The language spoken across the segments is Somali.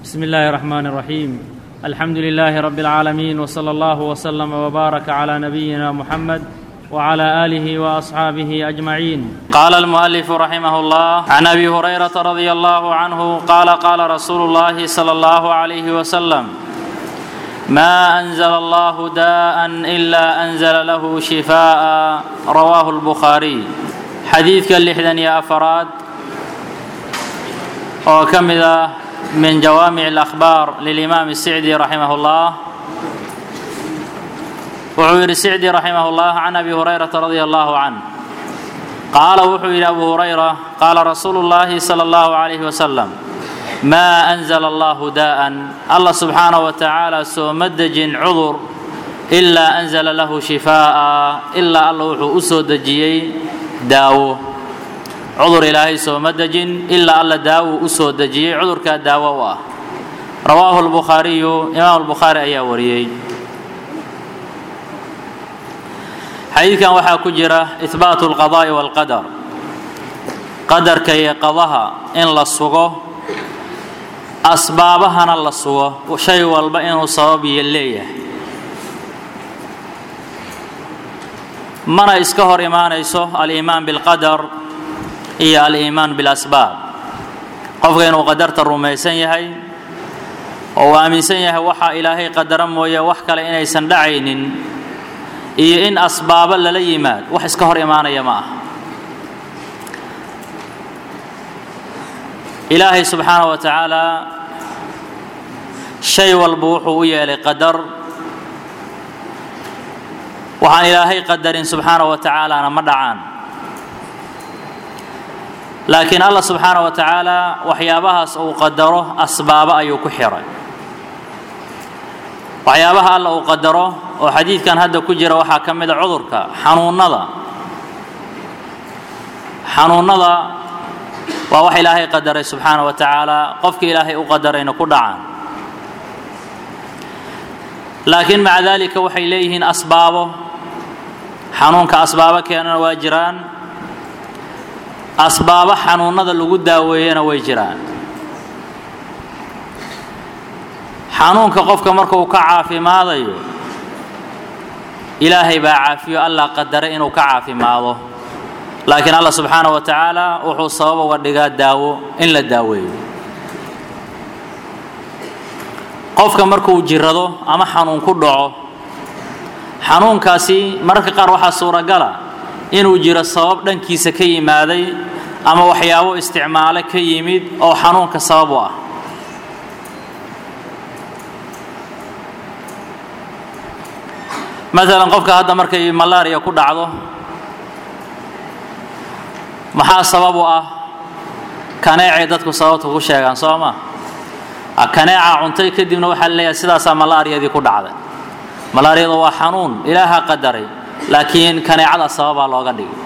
بسم الله الرحمن الرحيم. الحمد لله رب العالمين، وصلى الله وسلم وبارك على نبينا محمد وعلى آله وأصحابه أجمعين. قال المؤلف رحمه الله: عن أبي هريرة رضي الله عنه قال: قال رسول الله صلى الله عليه وسلم: ما أنزل الله داء إلا أنزل له شفاء. رواه البخاري. حديث اللحدن يا أفراد وكمذا من جوامع الأخبار للإمام السعدي رحمه الله. وعير السعدي رحمه الله عن أبي هريرة رضي الله عنه قال: وحي أبو هريرة قال رسول الله صلى الله عليه وسلم: ما أنزل الله داء. الله سبحانه وتعالى سومدج عذر إلا أنزل له شفاء. إلا الله وحو أسودجي داو عذر إلهي سومدج إلا الله داو أسودجي عذر كداو. رواه البخاري. إمام البخاري أيا وريي. حديث كان وحا كجرة إثبات القضاء والقدر. قدر كي قضاها إن لصوغه أسبابها لصوغه وشيء والبئن صوابي الليه من إسكهر إيمان يسوه الإيمان بالقدر هي الإيمان بالأسباب. قفقين وقدرت الرميسين يهي وآمنسين يهي وحا إلهي قدرم ويا وحكا لإن يسن دعين إيه إن أسباب لليمات وحسكهر إيمان يماه. إلهي سبحانه وتعالى شيء والبوح ويا لقدر وعن إلهي قدر سبحانه وتعالى أنا مدعان. لكن الله سبحانه وتعالى وحيابها قدره أسباب أي كحرة وحيابها الله قدره. وحديث كان هذا كجرة وحاكم إذا عذرك حنون نضا ووحي إلهي قدره سبحانه وتعالى قفك إلهي أقدرين كدعان. لكن مع ذلك وحي إليهن أسبابه حنونك أسبابك كان واجران أسباب حنون نضا اللي قد وينا ويجران. حنونك قفك مركو كعافي ماذا إلهي باعافيه الله قدر إنه كعافي ماذا. لكن الله سبحانه وتعالى وحو الصواب والدقاء داو إن لا داوي قفك مركو جرده أما حنون كدعو حنون كاسي مركا قروحة سورة قلا إنه جر الصواب دان كيسا كي ماذي أما وحياو استعماله كي يميد أو حنون كصوابه. مثلا قفك هذا مركي ملاريا كدعو maxaa sabab u ah kaneecay dadku sababta ugu sheegan Sooma kaneeca cuntay kadibna waxa la leeyahay sidaas malaariyadii ku dhacday. malaariyadu waa xanuun ilaaha qadaray laakiin kaneecada sabab looga dhigay.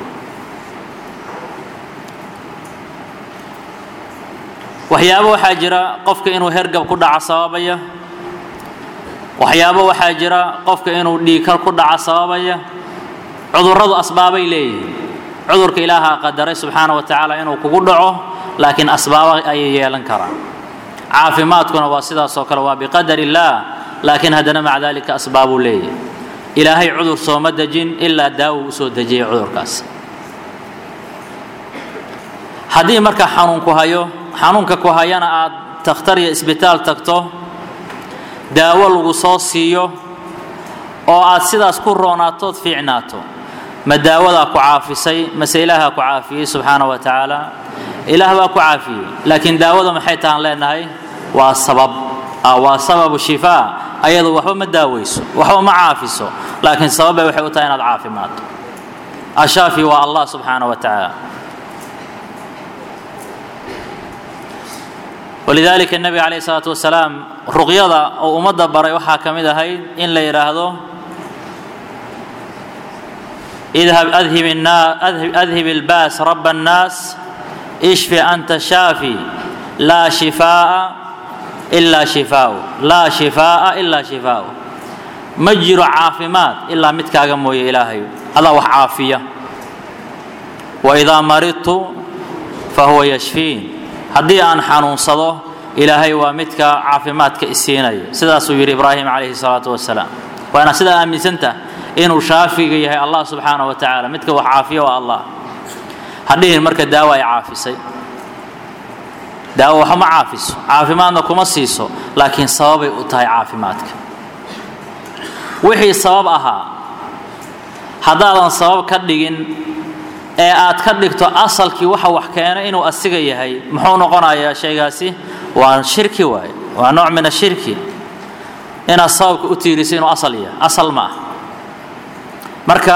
waxyaabo waxa jira qofka inuu hergab ku dhaco sababaya. waxyaabo waxa jira qofka inuu dhiig ku dhaco sababaya. cudurradu asbaabay leeyihiin. cudurka ilaaha qadaray subhanahu wa ta'ala inuu kugu dhaco laakiin asbaab ay yeelan karaan. caafimaadkuna waa sidaas oo kale waa biqadari illah laakiin hadana maca dalika asbaabu leeyahay. ilaahay cudur soo ma dajin illa daawo soo dajiyay cudurkaas. hadii marka xanuunka ku hayana aad takhtar iyo isbitaal tagto daawo lagu soo siiyo oo aad sidaas ku roonaato fiicnaato ما داودا كعافسي مسيلها كعافي سبحانه وتعالى إله كعافي. لكن داودا محيطان لأنه والسبب وسبب الشفاء أيضا وحو مداويس وحو معافسه لكن سبب وحيوتين العافمات الشافي والله سبحانه وتعالى. ولذلك النبي عليه الصلاة والسلام رقيضة أو أمد بري وحاكم إذا هاي إن لا يراهدو أذهب الباس رب الناس اشفي أنت شافي لا شفاء إلا شفاء لا شفاء إلا شفاء. مجر عافمات إلا متكاغم ويا إلهي الله وحافية. وإذا مرضت فهو يشفين. هدي أن حنون صدو إلهي ومتك عافماتك إسيني سيدا سوير إبراهيم عليه الصلاة والسلام وأنا سيدا أمي سنته إنه شافي يا الله سبحانه وتعالى متك وعافية والله هذه المركز داوى يعافي داوى هم عافيس عافماتك ومسيسو لكن صوابي أطاي عافماتك وحي الصواب أها هذا الصواب كدقين aad ka dhigto asalkii waxa wax keena inuu asiga yahay muxuu noqonayaa shaygaasi waa shirki waay waa nooc min ashirki ina sababka u tiirisa inuu asal yahay asal ma marka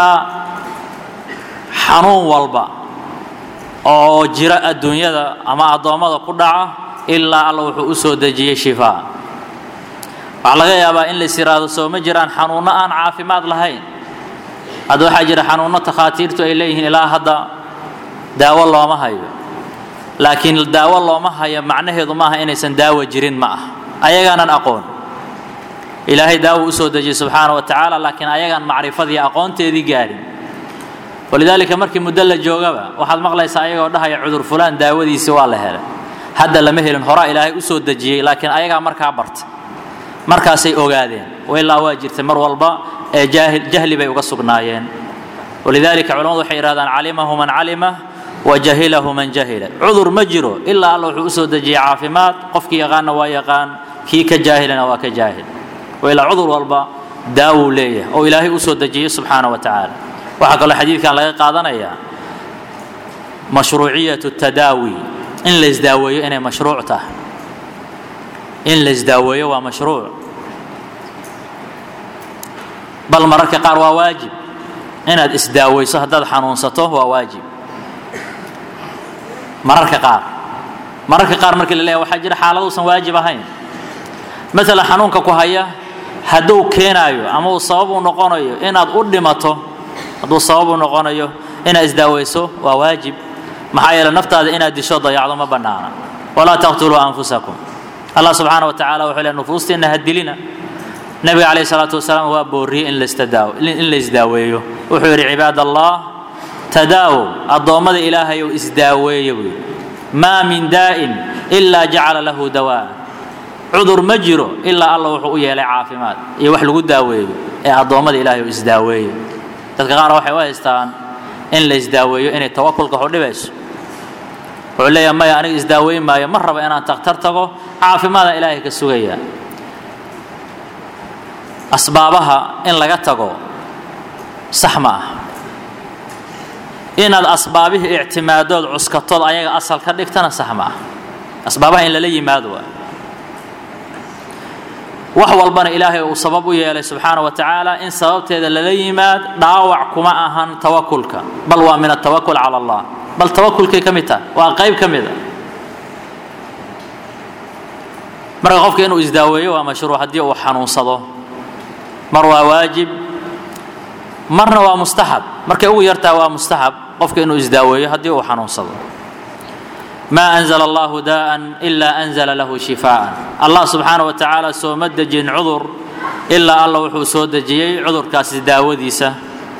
xanuun walba oo jira adduunyada ama adoomada ku dhaca ilaa Allah wuxuu u soo dajiyay shifaa waxa laga yaabaa in la siraado soo ma jiraan xanuuno aan caafimaad lahayn هذا حاجة حنون تخاطيرت إليه إلى هذا داوى الله ما هي لكن الداوى الله ما هي معناه ضمها إن إنسان داوى جرين معه أيجانا أقول إلهي داوى أسود سبحانه وتعالى لكن أيجانا معرفة ذي أقول تذي جاري ولذلك مركب مدلل جوابه واحد مغلى سايق وده يعذر فلان داوى ذي سوال هذا هذا لما هي الهراء إلهي أسود جي لكن أيجانا مركب عبرت مركب سيء أوجادين وإلا واجر ثمر والبا جهل بي وقصقنايين ولذلك علماء حيرادان علمه من علمه وجهله من جهله عذر مجره إلا الله أسود جي عافمات قفك يغان ويغان كي كجاهلنا وكجاهل وإلا عذر والبا داو ليه أو إلهي أسود جي سبحانه وتعالى وحق الحديث كان لغا قادنا إياه مشروعية التداوي إن لازداوي إنه مشروعته إن لازداوي ومشروع بل مرك قار واجب إن الإسداوي صهداد حنونسته وواجب مرك قار مرك الله وحجر حاله وسن واجب هين مثلا حنونك كهيا هدو كينايو أما الصواب ونقانيو إن أدمته هدو الصواب ونقانيو إن إسداويسه وواجب محايا لنفط هذا إن الدشود يعظم بنانا ولا تقتلوا أنفسكم الله سبحانه وتعالى وحول النفوس إنها الدلنا النبي عليه الصلاة والسلام هو بوري إن لإسداويه وحور عباد الله تداو الضوامد إلهي إسداويه ما من داء إلا جعل له دواء عذر مجره إلا الله وحويه لعافمات يوحلو داويه الضوامد إلهي إسداويه تذكر وحي استان إن لإسداويه إن التوكل كحولي بس وعليا ما يعني إسداويه ما يمر بأن تقترتقه عافمات إلهي كالسوية أسبابها إن لقتقوا صحمة إن الأسبابه اعتمادات عسكتات أيها أصل كدكتنا صحمة أسبابها إن للي ماذوا وحو البن إلهي وسببه يا سبحانه وتعالى إن سببت هذا للي ماد داوعكما أهان توكلك بل ومن التوكل على الله بل توكلك كمتا وقيب كمتا مرة غفك إنه إزداويه ومشروع هديه وحنون صده مرة واجب مرة ومستحب مركي أو يرتوى مستحب قفك إنه إزداويه هديه وحنون صده ما أنزل الله داء إلا أنزل له شفاء الله سبحانه وتعالى سو مدجين عذر إلا الله وحو سودجي عذر كاس داوديسة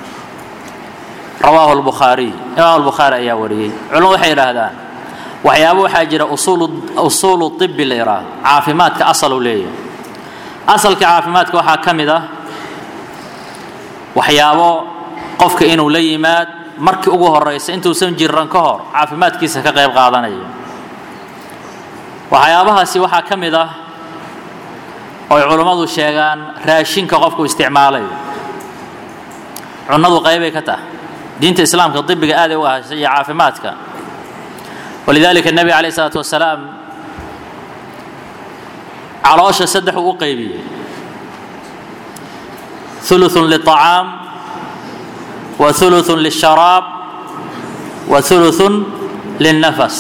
رواه البخاري إمام البخاري يا وريه علوم حير هذا وحيابو حاجر أصول الطب الإيراد عافمات كأصل ليه أصل كعافمات وحا كمده وحيابو قفك إنه ليمات markii ugu horeysa intuu san jiran ka hor caafimaadkiisa ka qayb qaadanaya waxyaabahaasi waxa kamid ah oo culimadu sheegaan raashinka qofku isticmaalayo cunadu qayb ay ka tahay diinta islaamka dibbiga aad ay u ahaysa caafimaadka ولذلك النبي عليه الصلاه والسلام علاشه saddex u qaybiyay ثلث للطعام وثلث للشراب وثلث للنفس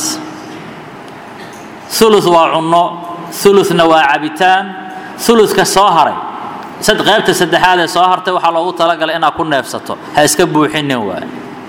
ثلث وعنو ثلث نواعبتان ثلث كساهري سد غيبت سد هذا ساهرته waxa loogu talagalay in ku neefsato ha iska buuxinin waay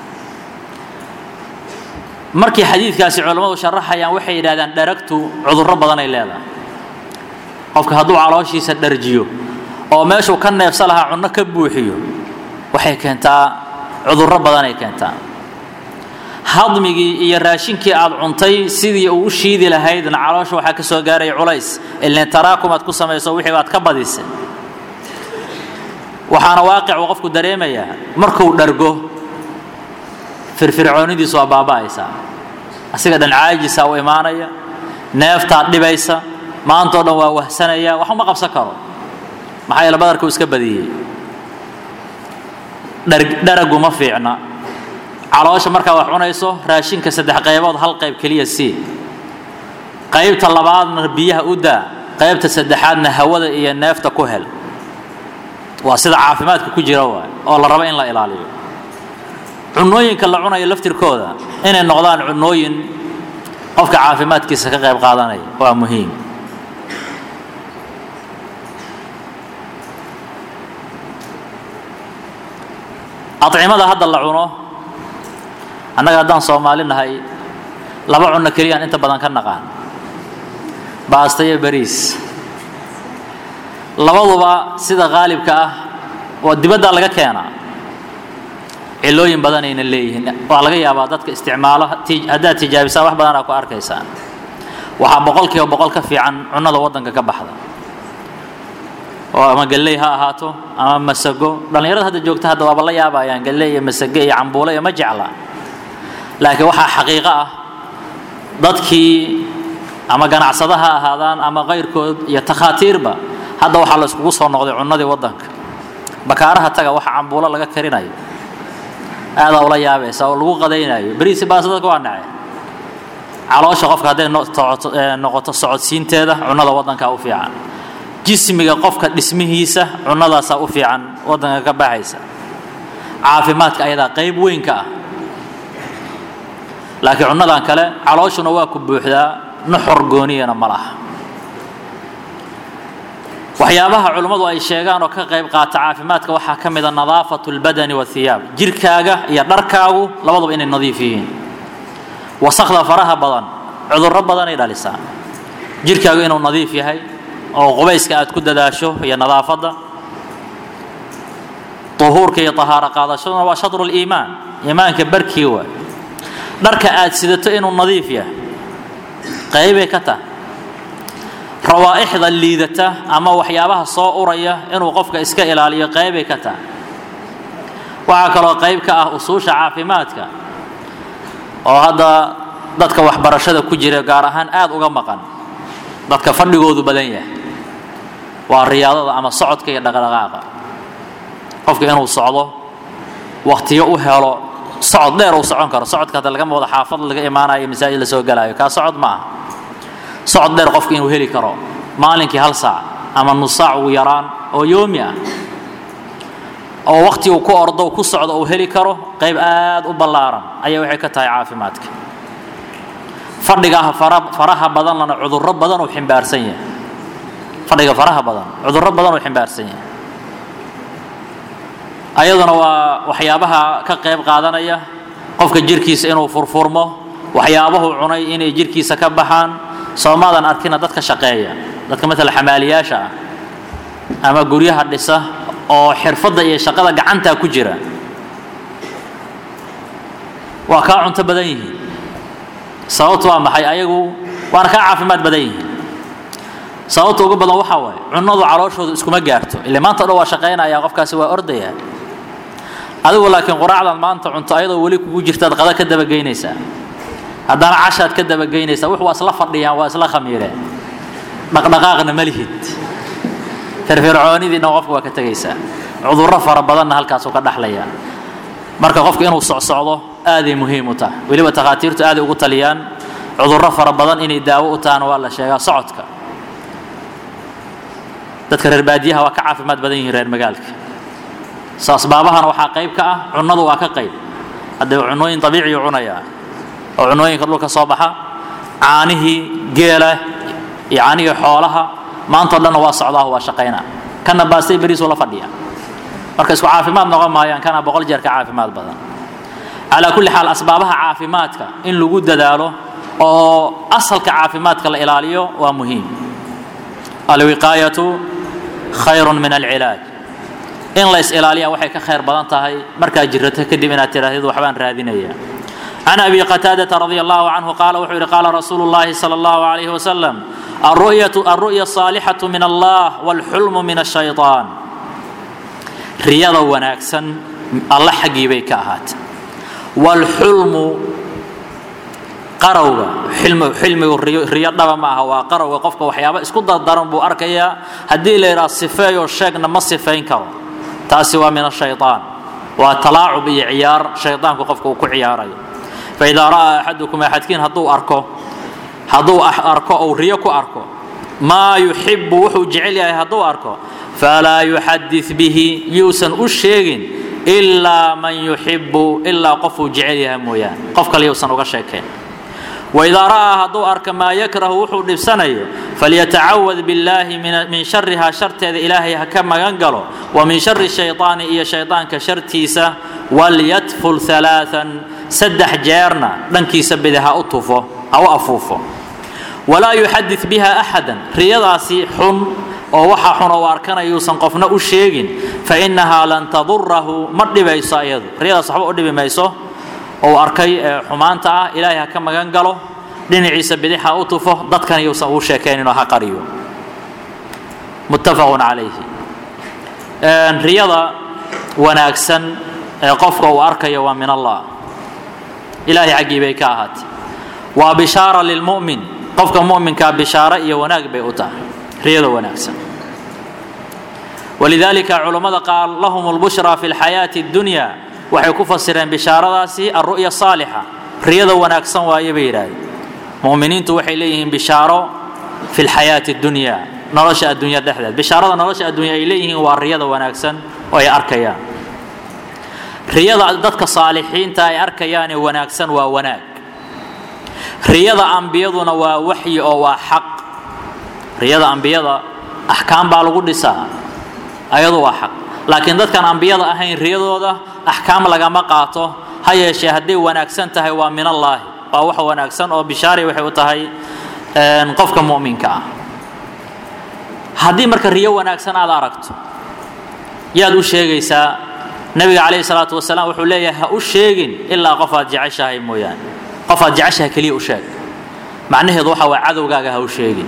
markii xadiidkaasi culimadu sharaxayaan waxay yiraahdaan daragtu cudurro badan ay leedahay qofka haduu calooshiisa dharjiyo oo meeshu ka neefsan lahaa cunno ka buuxiyo waxay keentaa cudurro badan ay keentaa hadmigii iyo raashinkii aad cuntay sidii uu shiidi lahaydna caloosha waxa ka soo gaaray culays ilaa taraakumad ku sameeyso wixii aad ka badisay waxaana waaqic qofku dareemaya markuu dhargo firfircoonidiisu waa baaba'aysa asiga dhan caajisa oo imaanaya neefta dhibaysa maanta oo dhan waa wahsanaya wax ma qabsan karo maxay la badarku iska badiyay daragu ma fiicna caloosha marka wax cunayso raashinka saddex qaybood hal qayb kaliya si qaybta labaadna biyaha u daa qaybta saddexaadna hawada iyo neefta ku hel waa sida caafimaadka ku jira oo la rabo in la ilaaliyo cunooyinka la cunayo laftirkooda inay noqdaan cunooyin qofka caafimaadkiisa ka qayb qaadanaya waa muhiim أطعمة هذا اللعنة أنا قدام صومالين هاي لبع عنا كريان أنت بدن كنا قان باستي بريس لبعض سيدا غالب كأ والدبادة لقى كيانا علوين بدنين اللي وعلى عبادات استعماله أداة تجارب سواء بدن أكو أركيسان وحبقولك وبقولك في عنا الوطن كبحذا وما قال لي هاتو أما مسجو لأن يرد هذا الجوكت هذا والله يا أبا يعني قال لي مسجي عمبولة ما جعله لكن وحى حقيقة ضدكي أما كان عصدها هذا أما غير كود يتخاطر به هذا وحى الله سبحانه وتعالى عنا ذي وضنك بكارها تجا وحى عمبولة لقى كريناي هذا والله يا أبا سأقول لوقا ديناي بريس باسدك وعناي على شغف هذا نقطة الصعود سين تذا عنا ذي وضنك أو في عن جسمك قفك اسمهيسة عنده سأوفي عن وضنك كباحيسة عافماتك أيضا قيب وينك لكن عنده كلا علوش نواكب بوحدة نحر قونيا ملاح وحيابها علماء أي شيئان وكقيب قاطع عافماتك وحكم إذا نظافة البدن والثياب جركاغا يدركاغو لوضب إن النظيفين وسخذ فرها بدن عذر رب بدن إلى لسان جركاغو إنه نظيف هاي أو قبيس كأت كده داشو هي نظافة طهور كي طهارة قاضي شو هو شطر الإيمان إيمان كبركي هو درك آت سيدته إنه نظيفة قريبة كتا روائح ذليدته أما وحيابها صاورية إنه وقفك إسكا إلالية قريبة كتا وعكرا قريب كأصوش عافماتك وهذا ضدك وحبرشة كجري قارهان آد وقمقا ضدك فردقوذ بدنيه والرياضة أما صعد كي دغدغاقة قفك إنه صعده وقت يؤهله صعد لير وصعون كر صعد كذا لقى موضع حافظ لقى إيمانا يمساجد لسوق جلايو كصعد معه صعد لير قفك إنه هلي كرو مالك هالساعة أما نص ساعة ويران أو يوميا أو وقت يوكو أرضه وكو صعد أو هلي كرو قيب آد وبلارا أي وحي كتاي عافماتك فردقاها فرها بدن لنا عذر رب بدن وحين بارسية فرق فرها بدن عذر رب بدن وحين بارسية أيضا وحيابها كقيب قادنية قفك جيركيس إنه فرفورمه وحيابه عني إنه جيركيس كبحان صومادا أركنا ضدك شقية ضدك مثل حمالياشا أما قريها النساء أو حرفضة شقادة قعنتها كجرة وكاع تبديه صوتوا محي أيقو وأنا كعافمات بديه صوت ugu badan waxa way cunadu calooshooda isku ma gaarto ilaa maanta dhawaa shaqeynaya qofkaasi waa ordaya adigu laakiin quraacdan maanta cunto ayadoo wali kugu jirta qada ka daba geynaysa hadana cashaad ka daba geynaysa wax waa isla fadhiyaan waa isla khamiireen dhaqdhaqaaqna malihid firfircoonidina qofku waa ka tagaysa cudurro fara badan halkaas oo ka dhaxlaya marka qofku inuu socsocdo aad ay muhiim u tahay waliba taqaatiirtu aad ugu taliyaan cudurro fara badan inay daawo u taana waa la sheegaa socodka dadka reer baadiyaha waa ka caafimaad badan yihiin reer magaalka saasbaabahana waxa qayb ka ah cunadu waa ka qayb haddii cunooyin dabiici cunaya oo cunooyinka dhulka soo baxa caanihi geela yaani xoolaha maanta dhan waa socdaa waa shaqeynaa kana baastay bariis wala fadhiya marka isku caafimaad noqon maayaan kana boqol jeer ka caafimaad badan ala kulli xaal asbaabaha caafimaadka in lagu dadaalo oo asalka caafimaadka la ilaaliyo waa muhiim alwiqaayatu khayrun min alcilaaj in la is ilaaliyo waxay ka khayr badan tahay marka jirrada kadib inaad tiraahdo waxbaan raadinaya عن أبي قتادة رضي الله عنه قال وحر قال رسول الله صلى الله عليه وسلم الرؤيا الصالحة من الله والحلم من الشيطان رياضة وناكسا الله حقي بيك أهات والحلم قروة حلم الرياضة ما هو قروة قفك وحيابا اسكت الضرب بأركيا هدي لي راس صفاي والشيخ نما صفاين كرو تاسوا من الشيطان وتلاعب بعيار شيطان قفك وكعياري فإذا رأى أحدكم أحدكين هدو أركو أو ريكو أركو ما يحب وحو جعل هدو أركو فلا يحدث به يوسن أشيغين إلا من يحب إلا قفو جعلها مويان قفك ليوسن وغشيكين وإذا رأى هدو أرك ما يكره وحو نفسنيه فليتعوذ بالله من شرها شرط إلهي كما ينقله ومن شر الشيطان إيا شيطان كشرتيسة وليتفل ثلاثا سدح جيرنا لنكي سبدها أطفه أو أفوفه ولا يحدث بها أحدا رياضاسي حن أو وحا حن أو أركان يوسن قفنا أشيغين فإنها لن تضره مرد بيسا أيضا رياضة صحبه أرد بميسو أو أركي حمانتا إلهي كما ينقله لن عيسى بديحة أطفه ضد كان يوسن أشيكين وها قريو متفق عليه رياضة وناكسن قفك وأركي ومن الله إلهي عقيبي كاهات وبشارة للمؤمن قفك مؤمن كبشارة وناك بيؤتا رياضة وناكسا ولذلك علماء قال لهم البشرى في الحياة الدنيا وحيكون فسرين بشارة داسي الرؤيا الصالحة رياضة وناكسا ويبيرا مؤمنين توحي إليهم بشارة في الحياة الدنيا نرشأ الدنيا دحدث بشارة نرشأ الدنيا إليهم والرياضة وناكسا وهي أركيان رياضة dadka saalixiinta ay arkayaan wanaagsan waa wanaag riyada anbiyaduna waa wahyi oo waa xaq riyada anbiyada ahkaam baa lagu dhisaa ayadu waa xaq laakiin dadkan anbiyada ahayn riyadooda ahkaam laga ma qaato hayeeshee haday wanaagsan tahay waa min Allah waa wax wanaagsan oo bishaari waxay u tahay qofka mu'minka ah hadii marka riyo wanaagsan aad aragto yaad u sheegaysaa النبي عليه الصلاة والسلام وحول ليه هأشيغن إلا قفات جعشها مويان قفات جعشها كلي أشيغ معناه ضوحة وعدو قاقها هأشيغن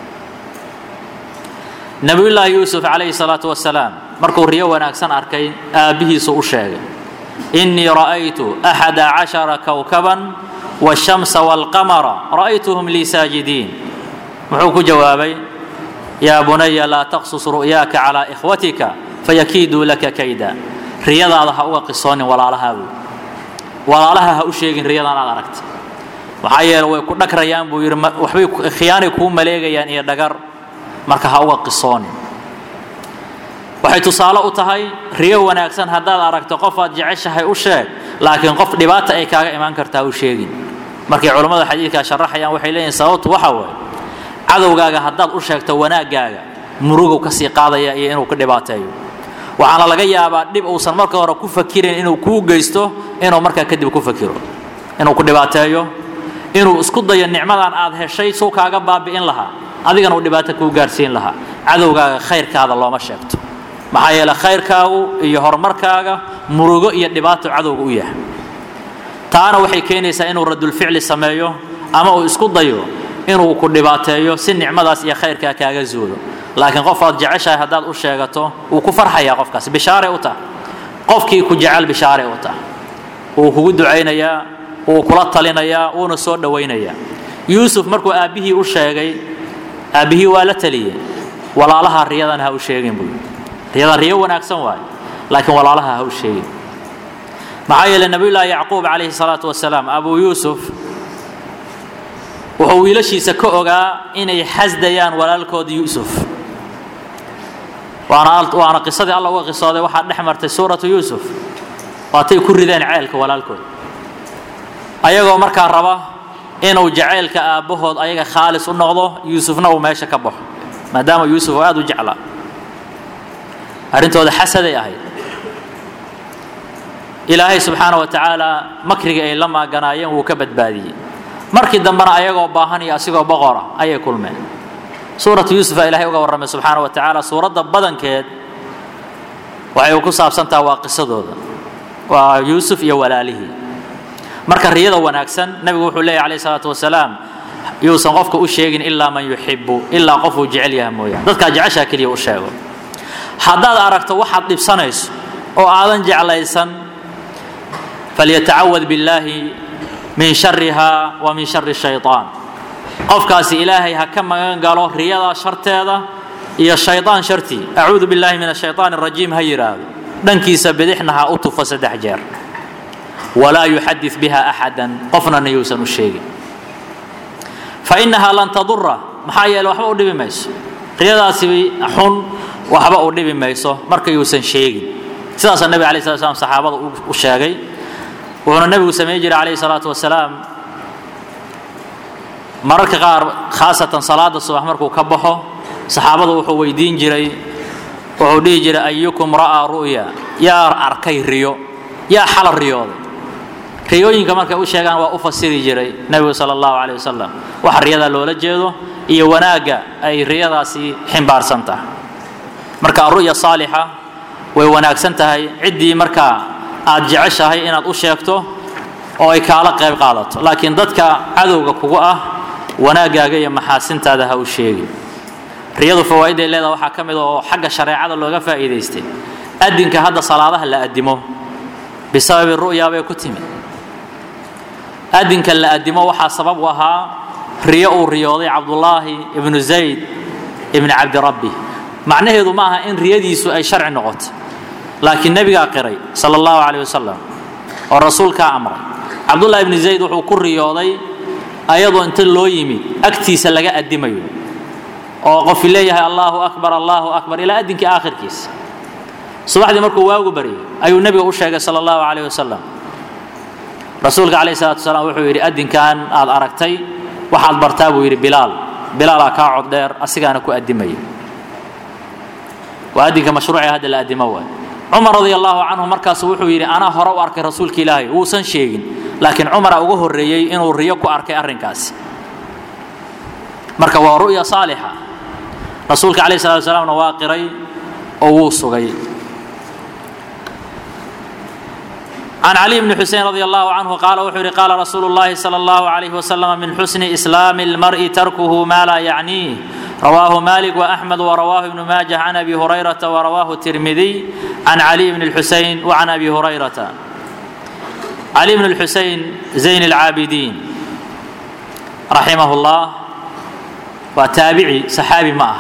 نبي الله يوسف عليه الصلاة والسلام مركو ريو وناكسن أركين به سأشيغ إني رأيت 11 كوكبا والشمس والقمر رأيتهم لي ساجدين محوك جوابي يا بني لا تقصص رؤياك على إخوتك فيكيدوا لك كيدا رياضة ha uga qisoonin walaalaha ha u sheegin riyadan aad aragtay waxa yeelay way ku dhagrayaan buu yiri waxbay khiyaanay ku maleegayaan iyo dhagar marka ha uga qisoonin waxay tusaale u tahay riyo wanaagsan hadaad aragto qof aad jeceshahay u sheeg laakiin qof dhibaato ay kaaga iman kartaa u sheegin markay culimada xadiidka sharaxayaan waxay leeyihiin sababtu waxa weey cadowgaaga hadaad u sheegto wanaagaaga murugo ka sii qaadaya iyo inuu ka dhibaateeyo waxaana laga yaabaa dib uusan marka hore ku fakirin inuu ku geysto inuu marka kadib ku fakiro inuu ku dhibaateeyo inuu isku dayo nicmadan aad heshay soo kaaga baabi'in laha adigana uu dhibaato ku gaarsiin laha cadowgaaga khayrkaada looma sheegto maxaa yeelay khayrkaagu iyo horumarkaaga murugo iyo dhibaato cadowga u yahay taana waxay keenaysaa inuu radul ficli sameeyo ama uu isku dayo inuu ku dhibaateeyo si nicmadaas iyo khayrka kaaga zuulo laakiin qof aad jeceshahay hadaad u sheegato uu ku farxaya qofkaas bishaare u taa qofkii ku jecel bishaare u taa uu kugu duceynaya uu kula talinaya uu soo dhaweynaya yuusuf markuu aabihii u sheegay aabihii waa la taliyay walaalaha riyadan ha u sheegin buu riyadan riyo wanaagsan waay laakiin walaalaha ha u sheegin maxaa yeelay nabiyullaahi yacquub calayhi salaatu wasalaam abu yuusuf wuxuu wiilashiisa ka ogaa inay xasdayaan walaalkood yuusuf وانا قصدي الله وقصادي واحد نحمرت سورة يوسف واتي كردين عيلك والالكود ايغو مركا ربا انو جعيلك ابهود ايغا خالص النقضه يوسفنا وماشا كبخ ما دام يوسف ادو جعلا ارنتود حسدي اهي إلهي سبحانه وتعالى مكرغ اي لما غنايين و كبدبادي markii dambana ayagoo baahan iyo asigoo boqora ayay kulmeen سورة يوسف إلهي وقال سبحانه وتعالى سورة بدنكيد waxay ku saabsantaa waa qisadooda waa Yuusuf iyo walaalihi marka riyada wanaagsan nabigu wuxuu leeyahay alayhi salaatu wasalaam yuusan qofka u sheegin ilaa man yuhibbu ilaa qofu jecel yahay mooyaan dadka jecesha kaliya u sheego haddaad aragto waxaad dhibsanayso oo aadan jeclaysan falyata'awwad billahi min sharriha wa min sharri shaytaan qofkaasi ilaahay ha ka magan galo riyada sharteeda iyo shaytaan sharti a'uudu billahi minash shaytaanir rajiim ha yiraahdo dhankiisa bidixna ha u tufo 3 jeer ولا يحدث بها أحدا قفنا نيوسن الشيء فإنها لن تضر محايا لو حبا ودبي ميسو رياضاسي حن وحبا ودبي ميسو marka yuusan sheegin sidaas nabi kaleey salaam saxaabada u sheegay wuxuu nabigu sameeyay jiray kaleey salaatu wasalaam mararka qaar khaasatan salaada subax markuu ka baxo saxaabada wuxuu weydiin jiray wuxuu dhigi jiray ayyukum ra'a ru'ya ya arkay riyo ya xal riyooda riyooyinka markay u sheegaan waa u fasiri jiray nabiga sallallahu alayhi wasallam wax riyada loola jeedo iyo wanaaga ay riyadaasi ximbaarsan tahay marka ru'ya saaliha way wanaagsan tahay cidii marka aad jeceshahay inaad u sheegto oo ay kala qayb qaadato laakiin dadka cadowga kugu ah wanaagaaga iyo maxaasintaada ha u sheegin riyadu fawaa'ido leedahay waxa kamid ah oo xagga shariicada looga faa'iideystay adinka hadda salaadaha la adimo bisabab ru'ya bay ku timid adinka la adimo waxa sabab u ahaa riyo uu riyooday Abdullah ibn Zayd ibn Abd Rabbi macnaheedu ma aha in riyadiisu ay sharci noqoto laakiin nabiga qiray sallallahu alayhi wasallam oo rasuulka amray Abdullah ibn Zayd wuxuu ku riyooday ayadoo inta loo yimid agtiisa laga adimayo oo qof leeyahay Allahu akbar ila adinka aakhirkiisa subaxdii markuu waagu bariyay ayuu nabiga u sheegay sallallahu alayhi wasallam rasuulka kaleey salaatu wasalaam wuxuu yiri adinkan aad aragtay waxaad bartaa buu yiri bilaal ka cod dheer asigana ku adimay waa adinka mashruuci hada la adimo waa Umar radiyallahu anhu markaas wuxuu yiri ana hore u arkay rasuulka Ilaahay uu san sheegin laakiin Umar ugu horeeyay inuu riyo ku arkay arrinkaas marka waa ru'ya saaliha rasuulka kaleey salaatu wasalaam waa qiray oo uu sugay عن علي بن حسين رضي الله عنه قال وحر قال رسول الله صلى الله عليه وسلم من حسن إسلام المرء تركه ما لا يعنيه رواه مالك وأحمد ورواه ابن ماجه عن أبي هريرة ورواه الترمذي عن علي بن الحسين وعن أبي هريرة علي بن الحسين زين العابدين رحمه الله وتابعي صحابي معه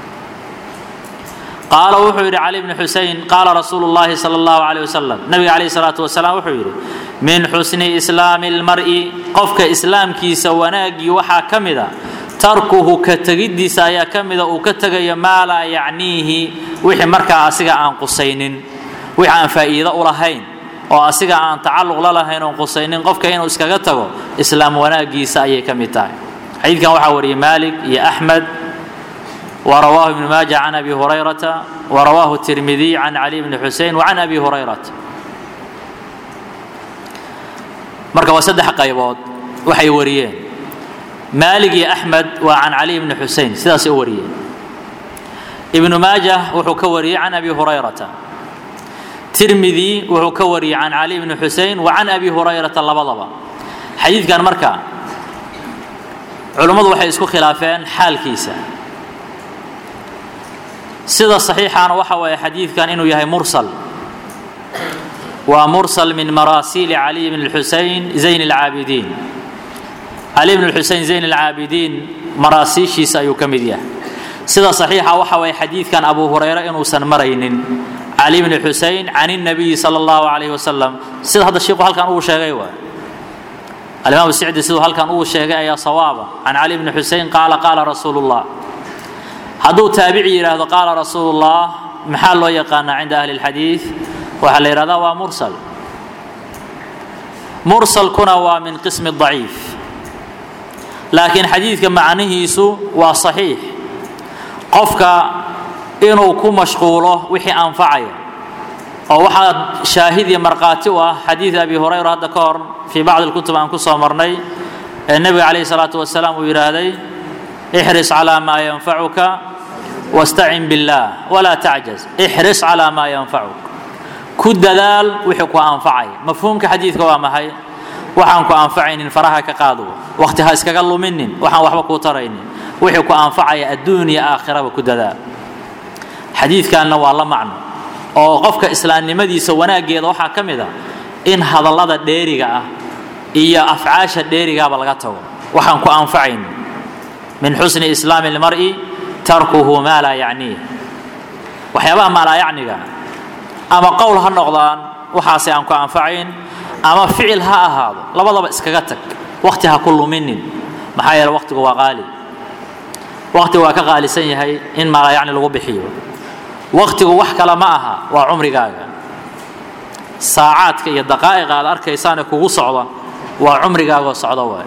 قال وحير علي بن حسين قال رسول الله صلى الله عليه وسلم نبي عليه الصلاة والسلام وحير من حسن إسلام المرء قفك إسلام كي سوناقي وحا كمدا تركه كتجدي سايا كمدا وكتجي ما لا يعنيه وحي مركا أسيقا عن قصين وحي عن فائدة ولهين وأسيقا عن تعلق لهين وقصين قفك هين وإسكاقتك إسلام وناقي سايا كمدا حديث كان وحوري مالك يا أحمد ورواه ابن ماجه عن أبي هريرة ورواه الترمذي عن علي بن حسين وعن أبي هريرة مركب وسد حقيبات وحي وريين مالك يا أحمد وعن علي بن حسين سداس وريين ابن ماجه وحكوري عن أبي هريرة ترمذي وحكوري عن علي بن حسين وعن أبي هريرة اللبضبة حديث كان مركب علماء وحي اسكو خلافين حال كيسة سيدا صحيحان وحوى حديث كان إنه يهي مرسل ومرسل من مراسيل علي بن الحسين زين العابدين علي بن الحسين زين العابدين مراسيشي سيكمديه سيدا صحيحة وحوى حديث كان أبو هريرة إنه سنمرين علي بن الحسين عن النبي صلى الله عليه وسلم سيدا هذا الشيء هل كان أول شيء غيوه الإمام السعدي سيدا هل كان أول شيء غيوه صوابه عن علي بن الحسين قال رسول الله هذا تابعي هذا قال رسول الله محل يقان عند أهل الحديث وحل هذا ومرسل مرسل كنا ومن قسم الضعيف لكن حديث معناه يسوع وصحيح قفك إنه كم مشغوله وحي أنفعه أو واحد شاهد مرقاته حديث أبي هريرة ذكر في بعض الكتب عن قصة مرني النبي عليه الصلاة والسلام ويرادي احرص على ما ينفعك واستعن بالله ولا تعجز احرص على ما ينفعك كد دلال وحكوا أنفعي مفهومك حديثك وما هي waxaan ku anfacaynin faraha ka qaado waqti ha iskaga luminin waxaan waxba ku taraynin wixii ku anfacaya adduunyo aakhiraba ku dadaa xadiidkaana waa la macno oo qofka islaamnimadiisa wanaageeda waxa kamid ah in hadallada dheeriga ah iyo afcaasha dheeriga laga tago waxaan ku anfacaynin min husni islaami almar'i tarkuhu ma la ya'ni waxyaabaha ma la ya'niga ama qowl ha noqdaan waxaasi aan ku anfacayn ama ficil ha ahaado labadaba iskaga tag waqti ha ku luminin maxaa yeelay waqtigu waa qaali waqtigu waa ka qaalisan yahay in ma la ya'ni lagu bixiyo waqtigu wax kala ma aha waa umrigaaga saacaadka iyo daqaa'iqa aad arkaysaan kugu socda waa umrigaaga socda way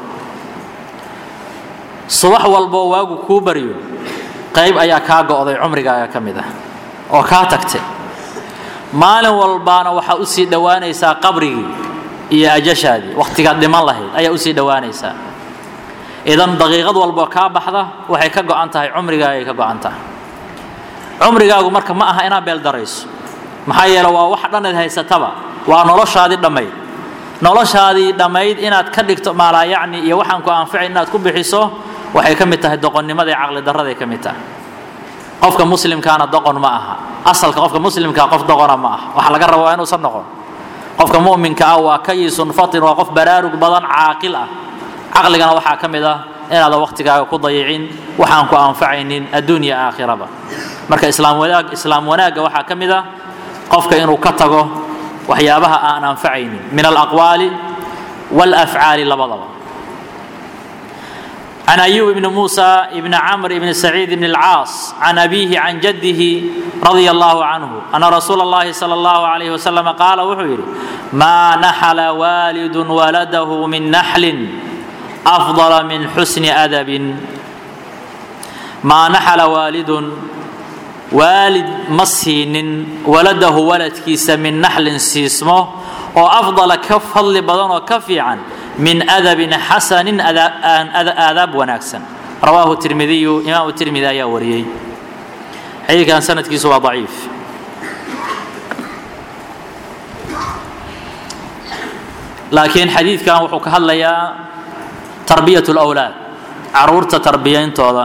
subax walbo waagu ku bariyo qayb ayaa ka go'day umrigaaga kamid ah oo ka tagtay maalin walbaana waxa u sii dhawaanaysa qabrigi iyo ajashaadi waqtiga dhiman lahayd ayaa u sii dhawaanaysa idan daqiiqad walbo ka baxda waxay ka go'an tahay umrigaaga ay ka go'an tahay umrigaagu marka ma aha inaad beel darayso maxaa yeelay waa wax dhan haysataba waa noloshaadii dhamayd inaad ka dhigto maala yacni iyo waxaan ku anfacay inaad ku bixiso waxay ka mid tahay doqonnimada iyo caqli darrada ka mid tahay qofka muslimkaana doqon ma aha asalka qofka muslimka qof doqona ma aha waxa laga rabaa inuu san noqon qofka mu'minka ah waa kayisun fatin waa qof baraarug badan caaqil ah caqligana waxa ka mid ah inaad waqtigaaga ku dayicin waxaan ku anfacaynin adduunyo aakhiraba marka islaam wanaaga waxa ka mid ah qofka inuu ka tago waxyaabaha aan anfacaynin min al-aqwali wal af'ali labadaba عن أيوب بن موسى بن عمرو بن سعيد بن العاص عن أبيه عن جده رضي الله عنه أن رسول الله صلى الله عليه وسلم قال وحير ما نحل والد ولده من نحل أفضل من حسن أدب ما نحل والد مسين ولده ولد كيس من نحل سيسمه وأفضل كفضل بدن وكفي عن من أدب حسن أدب وناكسن رواه الترمذي إمام الترمذي يا وريي حديث كان سند كيسوا ضعيف لكن حديث كان وحك هلا يا تربية الأولاد عرورة تربيين توضا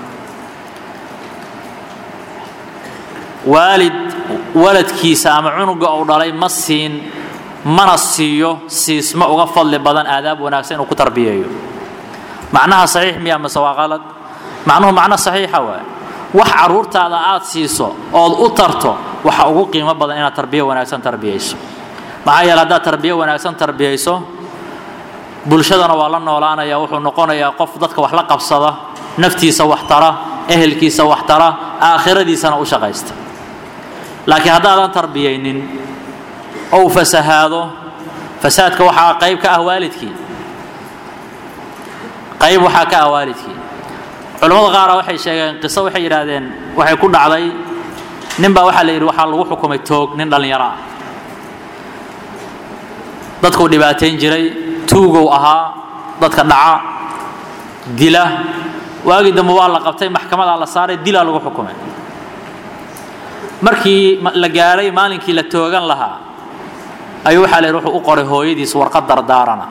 ولد كيسا معونق أو ضلي مسين منصيو سيسمع وغفل لبدن آداب وناكسين وكتربيه معناها صحيح ميا مسوا غلط معناه صحيح هو wax caruurtaada aad siiso oo u tarto waxa ugu qiimo badan inaad tarbiyo wanaagsan tarbiyayso maxaa yeelay hadaad tarbiyo wanaagsan tarbiyayso bulshadana waa la noolaanaya wuxuu noqonayaa qof dadka wax la qabsada naftiisa wax tara ehelkiisa wax tara aakhiradiisana u shaqaysta laakiin hadaadan tarbiyaynin أو فسهاده فساد كوحا قيب كأهوالدك قيب وحا كأهوالدك علماء غارة وحي شيئا قصة وحي يرادين وحي كل علي نمبا وحا لير وحا لوحكم التوق نندل يرى dadku dhibaateen jiray tuugo ahaa dadka dhaca dila waagi dambe waa la qabtay maxkamada la saaray dila lagu xukumay markii la gaaray maalinkii la toogan lahaa ayuu waxa la ruuxu u qoray hooyadiis warqad dardaarana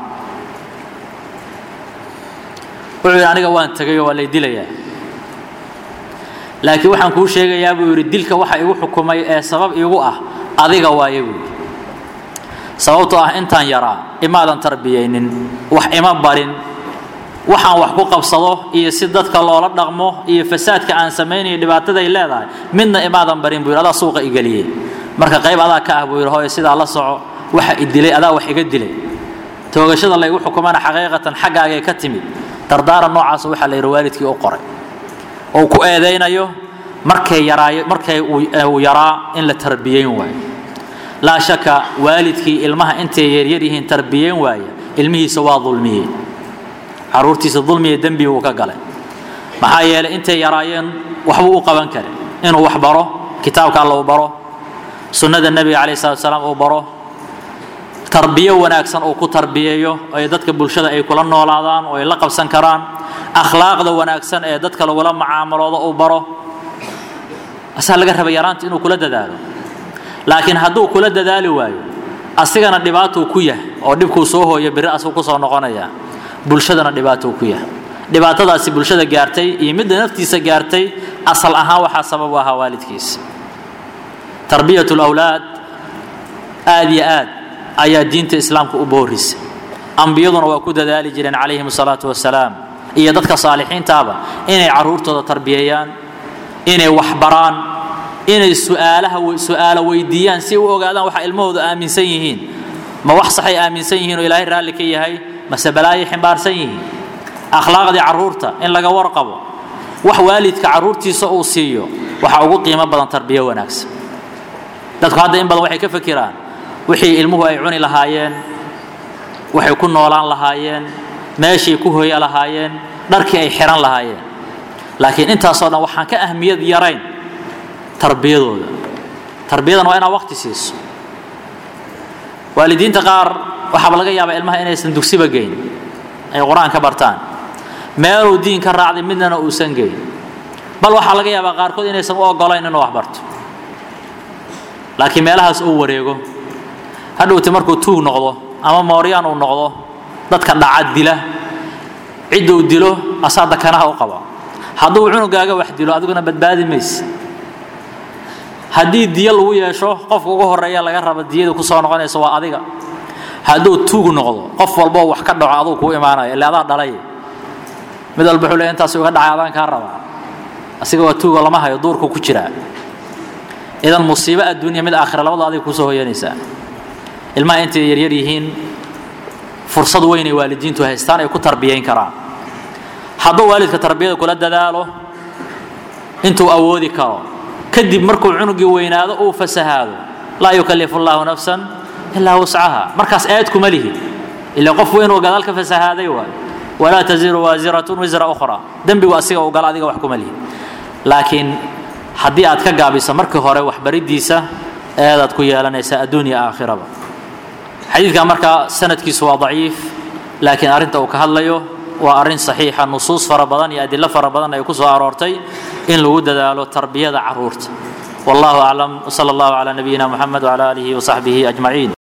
wuxuu aniga waan tagay oo la dilayaa laakiin waxaan ku sheegayaa buu yiri dilka waxa igu xukumay ee sabab igu ah adiga waayagu sababtoo ah intaan yaraa imaadan tarbiyaynin wax ima barin waxaan wax ku qabsado iyo si dadka loola dhaqmo iyo fasaadka aan sameeyay dhibaatada ay leedahay midna imaadan barin buu yiraahdaa suuqa igaliyay marka qayb adaa ka ah buu yiraahdo hooyo sida la soco waxa idilay adaa wax iga dilay toogashada la igu xukumaana xaqiiqatan xaqaaga ka timid dardaaran noocaas waxa la yiraahdo waalidkii oo qoray oo ku eedeynayo markay uu yaraa in la tarbiyeyn waayo la shaka waalidkii ilmaha intay yaryarihiin tarbiyeyn waayo ilmihiisa waa dulmiyay caruurtiisa dulmiye dambi uu ka galay maxaa yeelay intay yaraayeen waxba u qaban kare inuu wax baro kitaabka Allah baro sunnada nabiga kaleey salaam oo baro tarbiyo wanaagsan oo ku tarbiyeeyo ay dadka bulshada ay kula noolaadaan oo ay la qabsan karaan akhlaaqda wanaagsan ee dadka lagula macaamiloodo oo baro asal laga raba yaraanta inuu kula dadaalo laakiin hadduu kula dadaali waayo asigana dhibaato ku yahay oo dhibku soo hooyo biri asoo ku soo noqonaya bulshadana dhibaato ku yahay dhibaatadaasi bulshada gaartay iyo mid naftiisa gaartay asal ahaan waxa sabab u ah waalidkiis tarbiyatul awlaad aad ayaa diinta islaamka u boorisay ambiyaduna waa ku dadaali jireen calayhim salaatu wassalaam iyo dadka saalixiintaaba inay caruurtooda tarbiyayaan inay wax baraan inay su'aalo weydiiyaan si uu ogaadaan waxa ilmahoodu aaminsan yihiin ma wax sax ay aaminsan yihiin oo ilaahay raali ka yahay mase balaayo ximbaarsan yihiin akhlaaqda caruurta in laga warqabo wax waalidka caruurtiisa uu siiyo waxa ugu qiimo badan tarbiyo wanaagsan dadku hadda in badan waxay ka fakiraan wixii ilmuhu ay cuni lahaayeen waxay ku noolaan lahaayeen meeshii ku hooya lahaayeen dharkii ay xiran lahaayeen laakiin intaas oo dhan waxaan ka ahmiyad yarayn tarbiyadooda tarbiyadana waa inaad waqti siiso waalidiinta qaar waxaa laga yaabaa ilmaha inaysan dugsiba geyn ay quraan ka bartaan meeluu diin ka raacday midna uusan geyn bal waxaa laga yaabaa qaarkood inaysan u ogolayn inuu wax barto laakiin meelahaas uu wareego hadhowti markuu tuug noqdo ama mooriyaan uu noqdo dadka dhacad dila cid uu dilo asaada kanaha u qaba hadduu cunugaaga wax dilo adiguna badbaadi maysid haddii diya lagu yeesho qofka ugu horeeya laga rabo diyada ku soo noqonaysa waa adiga hadduu tuug noqdo qof walba wax ka dhaco aduu ku imaanayo ilaa adaa dhalay mid walba wuxuu leeyahay intaas uga dhacay adaan ka raba asiga waa tuugo lama hayo duurku ku jira idan musiibo adduunyo mid aakhira labada adiga ku soo hooyanaysa ilmaha intay yar yihiin fursad weyn ay waalidiintu haystaan ay ku tarbiyeyn karaan hadduu waalidka tarbiyada kula dadaalo intuu awoodi karo kadib markuu cunugii weynaado uu fasahaado laa yukallifu Allahu nafsan illaa wus'aha markaas aad kuma lihi illa qof weyn oo gadaalka fasahaaday waa wala taziru waziratun wizra ukhra dambigu asiga oo gal adiga wax kuma lihi laakiin haddii aad ka gaabiso markii hore wax baridiisa aad ku yeelanaysa adduunyo aakhiraba xadiidka marka sanadkiisu waa daciif laakiin arinta uu ka hadlayo waa arin saxiixa nusuus fara badan iyo adilla fara badan ay ku soo aroortay in lagu dadaalo tarbiyada caruurta wallahu a'lam sallallahu ala nabiyyina muhammad wa ala alihi wa sahbihi ajma'in